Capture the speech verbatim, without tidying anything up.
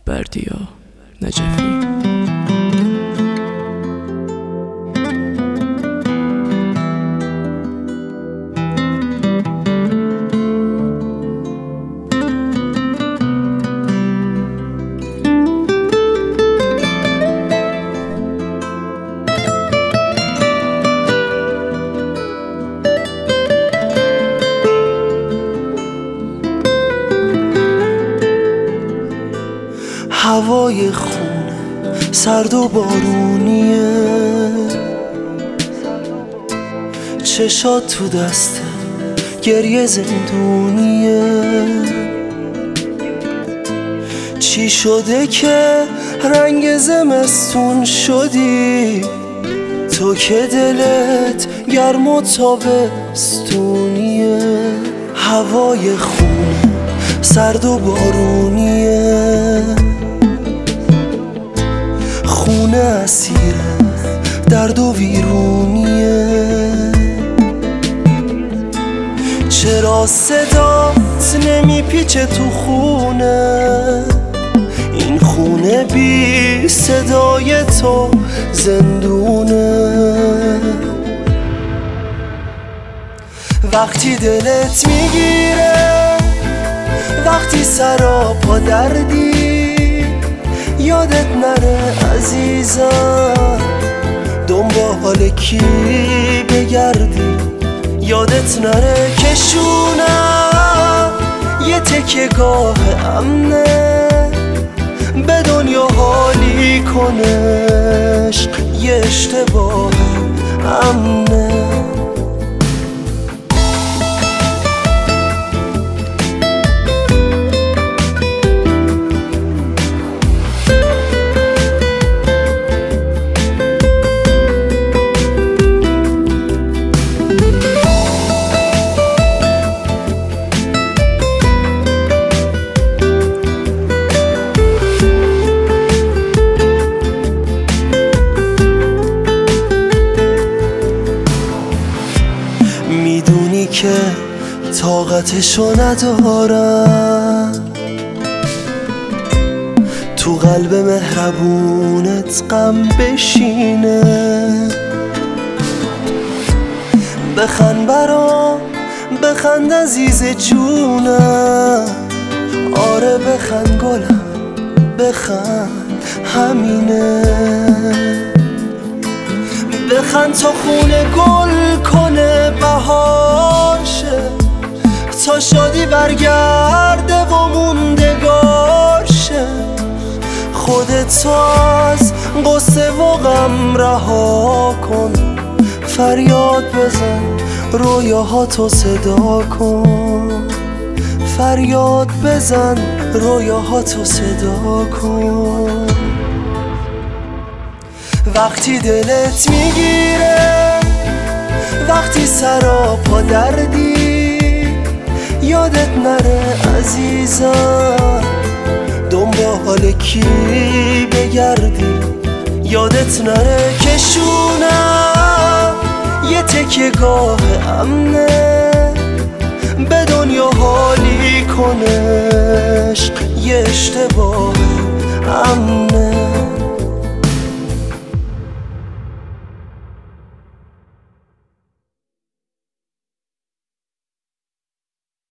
بردیا نجفی. هوای خونه سرد و بارونیه، چشات تو دسته گریه زندونیه. چی شده که رنگ زمستون شدی تو که دلت گرم و تابستونیه؟ هوای خونه سرد و بارونیه، خونه اسیره درد و ویرونیه. چرا صدات نمیپیچه تو خونه؟ این خونه بی صدای تو زندونه. وقتی دلت میگیره، وقتی سراپا دردی، یادت نره عزیزم دنبال کی بگردی. یادت نره کشونم یه تکیه گاه امنه، به دنیا حالی کنه عشق یه اشتباه امنه. میدونی که طاقتشو ندارم، تو قلب مهربونت غم بشینه. بخند برام، بخند عزیز جونم، آره بخند گلم، بخند همینه. بخند تا خونه گل کنه بهارشه، تا شادی برگرده و موندگارشه. خودت از قصه و غم رها کن، فریاد بزن رویاهاتو صدا کن. فریاد بزن رویاهاتو صدا کن. وقتی دلت میگیره، وقتی سراپا دردی، یادت نره عزیزم دنبال کی بگردی. یادت نره کشونم یه تکیه گاه امنه، به دنیا حالی کنه عشق یه اشتباه امنه.